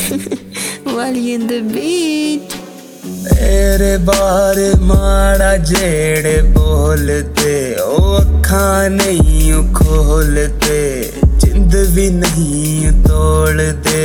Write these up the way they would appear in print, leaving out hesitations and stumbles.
Wally in the beat. तेरे बार माड़ा जेड़े बोलते ओ अखां नहीं खोलते जिंद भी नहीं तोड़ते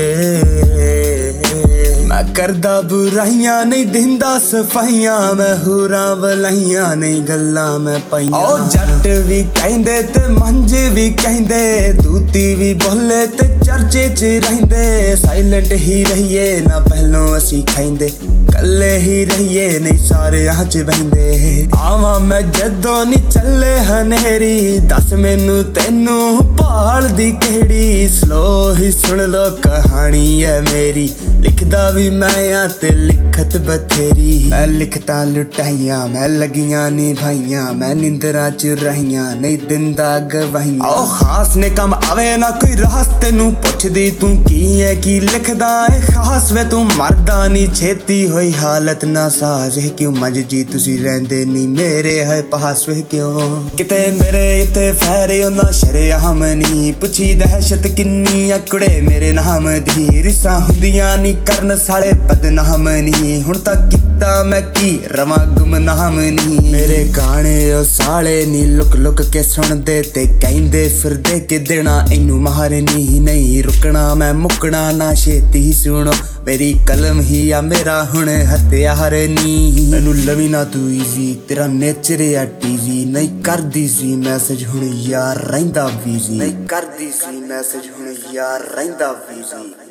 मैं करदा बुराइयां नहीं दिंदा सफाइयां मैं हुरां वलाइयां नहीं गल्लां मैं पाइयां ओ जट भी कहंदे ते मंज भी कहंदे दूती भी बोले ते चर्चे च रहिंदे साइलेंट ही रहिए ना पहलों असी खाइंदे कल्ले ही रहिए नहीं सारे च बहिंदे आवां मैं जदों नी चले हनेरी दस मैनू तेनू भाल दी केड़ी स्लो ही सुन लो कहानी है मेरी लिखदा भी मैं आ ते लिखत बथेरी मैं लिखता लुटाइयां मैं लगियां नी भाइयां मैं निंदरां च रहियां नहीं दिंदा गवाहियां ओ खास ने कम आवे ना कोई रास तेनू पुछदी तू की है की लिखदा है खास वे तू मरदा नी छेती होई हालत ना साज है क्यों मज जी तुसी रहंदे नी मेरे है पास वे क्यों किते मेरे इते फैरे ना शरेआम नी पुछी दहशत किन्नी अकड़े मेरे नाम दी रिसा हुंदियां नी करन साले बदनाम नी हुण तक किता मैं की रवां गुमनाम नी मेरे गाने ओ साले नी लुक लुक के सुनदे ते कहंदे फिरदे कि देना इनू मारनी नहीं रुकना मैं मुकना ना छेती सुनो मेरी कलम ही आ मेरा हुण हथियार नी मैनू लवी ना तू ईजी तेरा नेचर आ टीजी नहीं करदी सी मैसेज हुण यार रहिंदा बिजी नहीं करदी सी मैसेज हुण यार रहिंदा बिजी।